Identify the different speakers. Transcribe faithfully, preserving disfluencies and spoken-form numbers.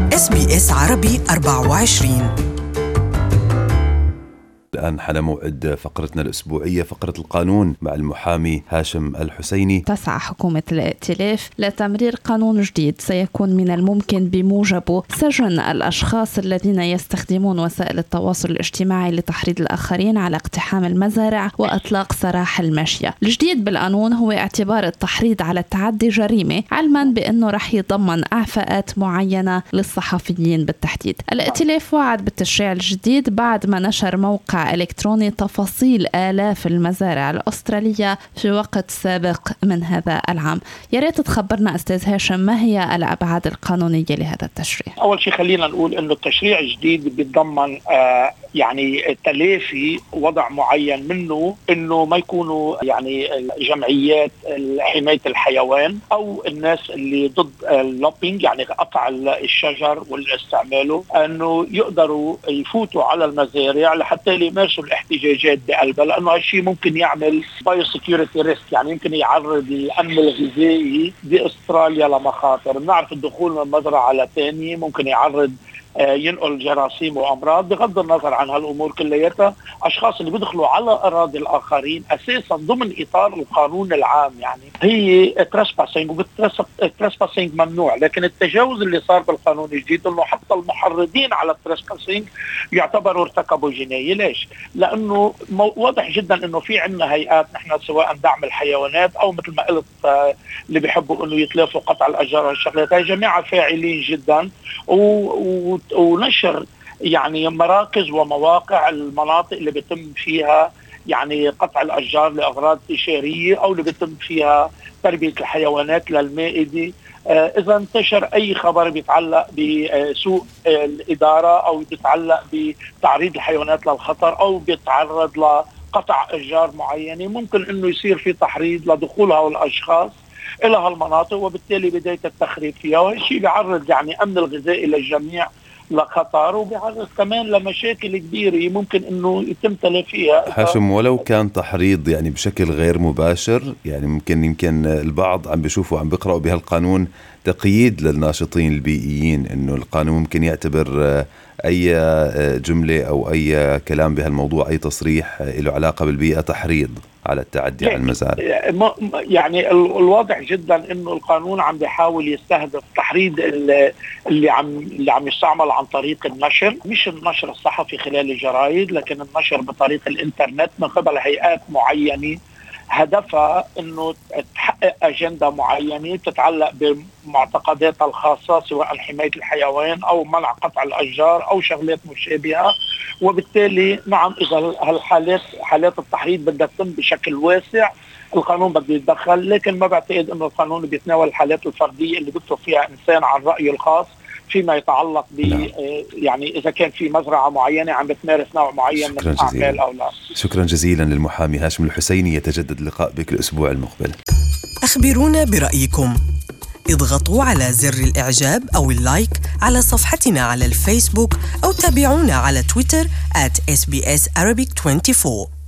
Speaker 1: إس بي إس عربي أربعة وعشرين.
Speaker 2: الآن حان موعد فقرتنا الأسبوعية، فقرة القانون مع المحامي هاشم الحسيني.
Speaker 3: تسعى حكومة الائتلاف لتمرير قانون جديد سيكون من الممكن بموجبه سجن الأشخاص الذين يستخدمون وسائل التواصل الاجتماعي لتحريض الآخرين على اقتحام المزارع وإطلاق سراح الماشية. الجديد بالقانون هو اعتبار التحريض على التعدي جريمة، علما بأنه رح يضمن إعفاءات معينة للصحفيين بالتحديد. الائتلاف وعد بالتشريع الجديد بعد ما نشر موقع إلكتروني تفاصيل آلاف المزارع الأسترالية في وقت سابق من هذا العام. يا ريت تخبرنا أستاذ هاشم، ما هي الأبعاد القانونية لهذا التشريع؟
Speaker 4: أول شيء خلينا نقول إنه التشريع الجديد بيتضمن آه يعني تلافي وضع معين، منه إنه ما يكونوا يعني جمعيات حماية الحيوان أو الناس اللي ضد اللوبينج، يعني قطع الشجر والاستعماله، أنه يقدروا يفوتوا على المزارع لحتى يمارسوا الاحتجاجات بقلبها، لأنه هالشيء ممكن يعمل بايو سيكيورتي ريسك، يعني يمكن يعرض الأمن الغذائي بأستراليا لمخاطر. بنعرف الدخول من مزرعة لتاني ممكن يعرض ينقل جراثيم وأمراض. بغض النظر عن هالأمور كلياتها، أشخاص اللي بيدخلوا على أراضي الآخرين أساسا ضمن إطار القانون العام يعني هي ترسباسينج، والترسباسينج ممنوع، لكن التجاوز اللي صار بالقانون الجديد إنه حتى المحرضين على الترسباسينج يعتبروا ارتكبوا جناية. ليش؟ لأنه واضح جدا إنه في عنا هيئات نحن سواء دعم الحيوانات أو مثل ما قلت اللي بيحبوا إنه يتلافوا قطع الأشجار والشغلات، هاي جماعة فاعلين جدا و ونشر يعني مراكز ومواقع المناطق اللي بيتم فيها يعني قطع الأشجار لأغراض تجارية أو اللي بيتم فيها تربية الحيوانات للمائدة. آه إذا انتشر أي خبر بيتعلق بسوء الإدارة أو بيتعلق بتعريض الحيوانات للخطر أو بيتعرض لقطع أشجار معينة، ممكن إنه يصير في تحريض لدخول هؤلاء الأشخاص إلى هالمناطق وبالتالي بداية التخريب فيها، وهالشيء بيعرض يعني أمن الغذائي للجميع لخطر، وبيعرض كمان لمشاكل كبيرة ممكن إنه يتم تلافيها.
Speaker 2: هاشم، ولو كان تحريض يعني بشكل غير مباشر، يعني ممكن يمكن البعض عم بيشوفوا عم بيقرأوا بهالقانون تقييد للناشطين البيئيين، إنه القانون ممكن يعتبر أي جملة أو أي كلام بهالموضوع، أي تصريح له علاقة بالبيئة تحريض على التعدي على المزارع.
Speaker 4: يعني الواضح جدا إنه القانون عم بيحاول يستهدف تحريض اللي عم اللي عم يستعمل عن طريق النشر، مش النشر الصحفي خلال الجرايد، لكن النشر بطريق الإنترنت من قبل هيئات معينة هدفها إنه تحقق أجندة معينة تتعلق بمعتقداتها الخاصة سواء حماية الحيوان أو منع قطع الأشجار أو شغلات مشابهة. وبالتالي نعم، إذا هالحالات حالات التحريض بدها تتم بشكل واسع القانون بده يتدخل، لكن ما بعتقد إنه القانون بيتناول الحالات الفردية اللي بيكتب فيها إنسان عن رأيه الخاص فيما يتعلق ب يعني إذا كان في مزرعة معينة عم بتمارس نوع معين من الأعمال أو لا.
Speaker 2: شكرا جزيلا للمحامي هاشم الحسيني. يتجدد اللقاء بك الأسبوع المقبل.
Speaker 1: أخبرونا برأيكم، اضغطوا على زر الإعجاب أو اللايك على صفحتنا على الفيسبوك أو تابعونا على تويتر آت إس بي إس Arabic أربعة وعشرين.